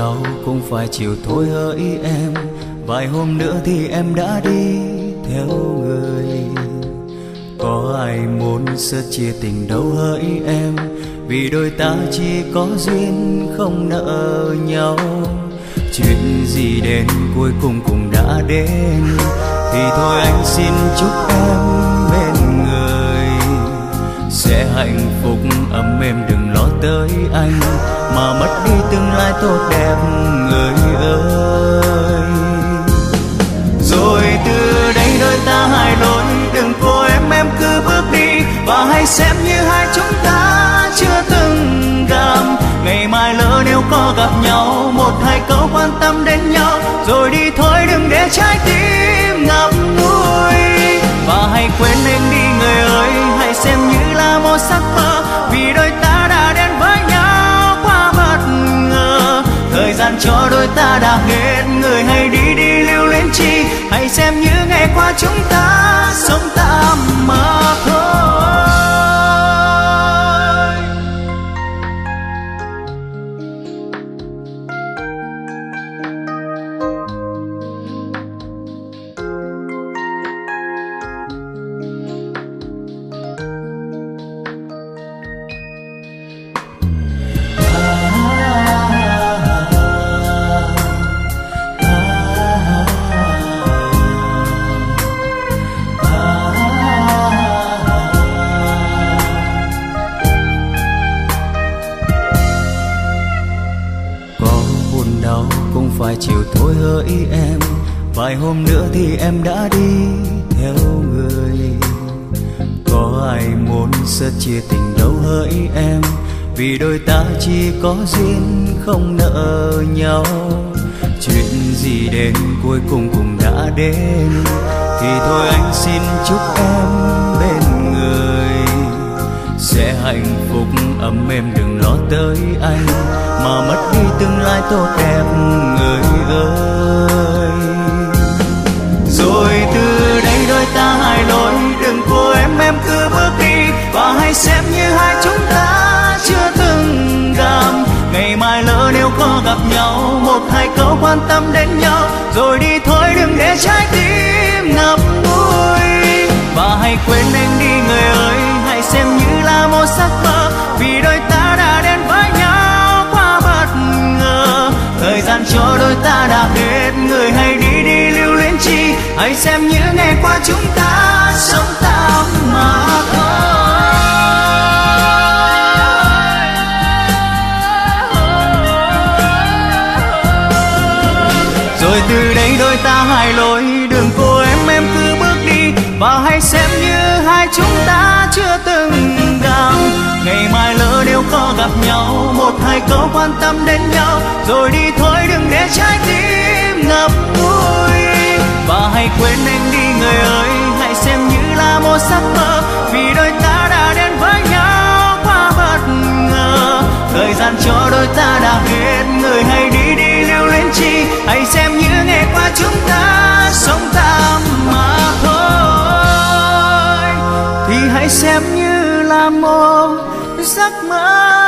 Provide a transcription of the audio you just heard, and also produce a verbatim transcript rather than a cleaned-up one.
đau cũng phải chịu thôi hỡi em. Vài hôm nữa thì em đã đi theo người. Có ai muốn sớt chia tình đâu hỡi em, vì đôi ta chỉ có duyên không nợ nhau. Chuyện gì đến cuối cùng cũng đã đến, thì thôi anh xin chúc em bên người sẽ hạnh phúc ấm êm, đừng lo tới anh mà mất đi tương lai tốt đẹp người ơi. Rồi từ đây đôi ta hai lối, đừng cố em em cứ bước đi, và hãy xem như hai chúng ta chưa từng gặp. Ngày mai lỡ nếu có gặp nhau, một hai câu quan tâm đến nhau, rồi đi thôi đừng để trái tim ngậm ngùi. Và hãy quên anh đi người ơi, hãy xem như là một giấc mơ, vì đôi ta đã đến với nhau quá bất ngờ. Thời gian cho đôi ta đã hết, người hãy đi đi lưu luyến chi, hãy xem như ngày qua chúng ta sống tạm mà thôi. Cũng phải chịu thôi hỡi em. Vài hôm nữa thì em đã đi theo người. Có ai muốn sớt chia tình đâu hỡi em, vì đôi ta chỉ có duyên không nợ nhau. Chuyện gì đến cuối cùng cũng đã đến, thì thôi anh xin chúc em bên người sẽ hạnh phúc ấm êm, đừng lo tới anh mà mất đi tương lai tốt đẹp người ơi. Rồi từ đây đôi ta hai lối, đừng cố em em cứ bước đi, và hãy xem như hai chúng ta chưa từng gặp. Ngày mai lỡ nếu có gặp nhau, một hai câu quan tâm đến nhau, rồi đi thôi đừng để trái tim ngập ngùi. Và hãy quên anh đi người ơi, hãy xem như là một giấc mơ, vì đôi ta đã đến với nhau quá bất ngờ. Thời gian cho đôi ta đã hết, người hãy đi đi lưu luyến chi, hãy xem như ngày qua chúng ta sống tạm mà thôi. Rồi từ đây đôi ta hai lối, đừng cố em em cứ bước đi, và hãy xem như hai chúng ta chưa từng gặp. Ngày mai lỡ nếu có gặp nhau, một hai câu quan tâm đến nhau, rồi đi thôi đừng để trái tim ngập ngùi. Và hãy quên anh đi người ơi, hãy xem như là một giấc mơ, vì đôi ta đã đến với nhau quá bất ngờ. Thời gian cho đôi ta đã hết, người hãy đi đi lưu luyến chi, hãy xem như ngày qua chúng ta sống tạm mà thôi. Thì hãy xem như là một giấc mơ.